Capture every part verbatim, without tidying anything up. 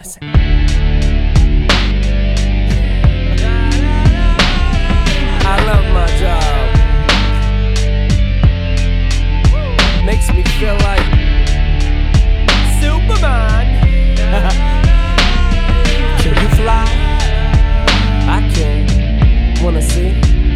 classic. I love my job. Makes me feel like Superman. Can you fly? I can. Wanna see?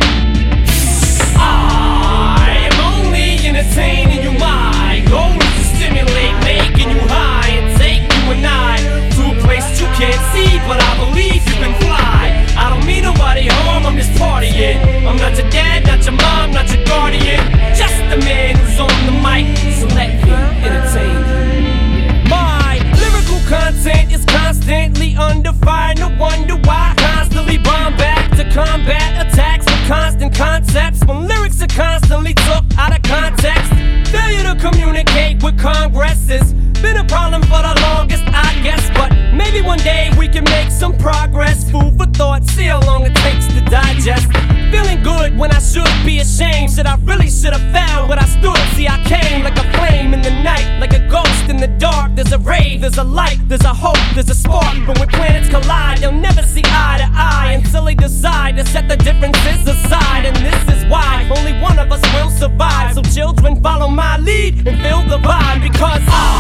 I am only entertaining you. My goal is to stimulate, making you high, and take you and I to a place you can't see, but I believe you can fly. I don't mean nobody harm, I'm just partying. I'm not your dad, not your mom, not your guardian, just the man who's on the mic, so let me entertain you. My lyrical content is constantly under fire. No wonder why I constantly bomb back to combat attacks with constant concepts. When lyrics are constantly took out of context, failure to communicate with Congress has been a problem for the longest, I guess. But maybe one day we can make some progress. Food for thought, see how long it takes to digest. Feeling good when I should be ashamed. Said I really should have found what I stood. See, I came like a flame in the night, like a ghost in the dark. There's a ray, there's a light, there's a hope, there's a spark. But when planets collide, they'll never see eye to eye until they decide to set the differences aside. And this is why only one of us will survive. So children, follow my lead and feel the vibe, because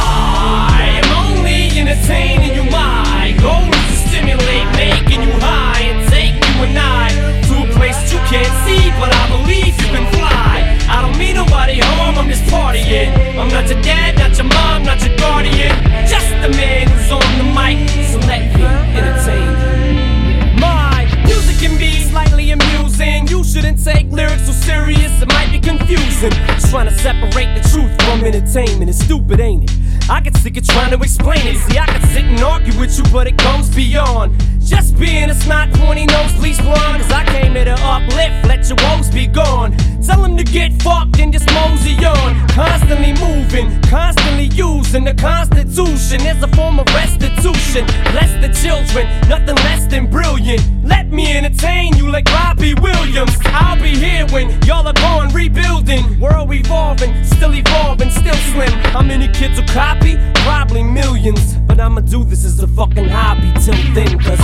I am only entertaining you. My goal is to stimulate, making you high, and take you and I to a place you can't see, but I believe you can fly. I don't mean nobody harm, I'm just partying. I'm not your dad, not your mom, not your guardian, just the man who's on the mic, so let me entertain you. My music can be slightly amusing. You shouldn't take lyrics so serious, it might be confusing. Just trying to separate the truth from entertainment. It's stupid, ain't it? I get sick of trying to explain it. See, I could sit and argue with you, but it goes beyond just being a snot, pointy nose, please blonde. Cause I came here to uplift, let your woes be gone. Tell them to get fucked and just mosey on. Constantly moving, constantly using the Constitution as a form of restitution. Bless the children, nothing less than brilliant. Let me entertain you like Robbie Williams. I'll be here when y'all are gone, rebuilding. World evolving, still evolving, still slim. How many kids will copy? Probably millions. But I'ma do this as a fucking hobby till then, cause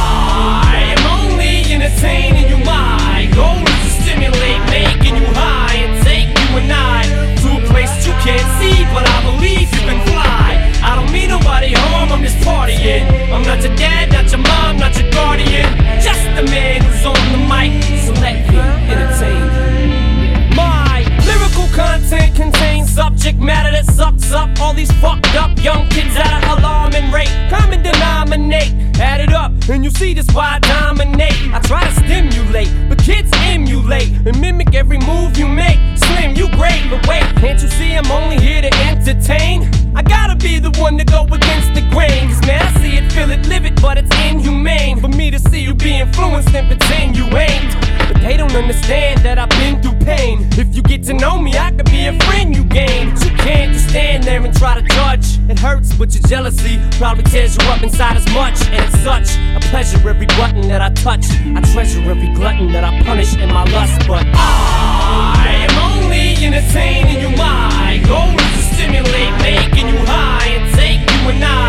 I am only entertaining you. My goal is to stimulate, making you high, and take you and I to a place you can't see, but I believe you can fly. I don't mean nobody harm, I'm just partying. I'm not your dad, not your mom, not your guardian, just the man who's on the mic, so let me entertain you. My lyrical content contains subject matter that sucks up all these fucked up young kids at an alarming rate. Common denominate, add it up, and you see this why I dominate. I try to stimulate, but kids emulate and mimic every move you make. Slim, you great, but wait, can't you see I'm only here to entertain? I gotta be the one to go against the grain. Cause man, I see it, feel it, live it, but it's inhumane for me to see you be influenced and pretend you ain't. But they don't understand that I've been through pain. If you get to know me, I could be a friend you gain. But you can't just stand there and try to judge. It hurts, but your jealousy probably tears you up inside as much. And it's such a pleasure every button that I touch. I treasure every glutton that I punish in my lust. But I am only entertaining you. My goal is to stimulate, making you high, and take you and I